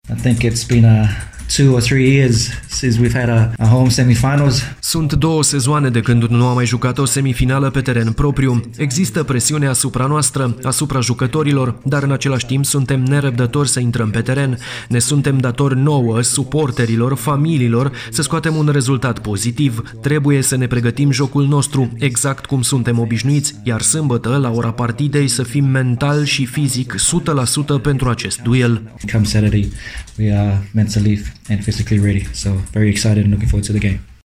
I think it's been 2 or 3 years since we've had a home semifinals. Sunt 2 sezoane de când nu am mai jucat o semifinală pe teren propriu. Există presiune asupra noastră, asupra jucătorilor, dar în același timp suntem nerăbdători să intrăm pe teren. Ne suntem datori nouă, suporterilor, familiilor, să scoatem un rezultat pozitiv. Trebuie să ne pregătim jocul nostru exact cum suntem obișnuiți, iar sâmbătă, la ora partidei, să fim mental și fizic 100% pentru acest duel. Come Saturday, we are mentally and physically ready. So very excited and looking forward to the game.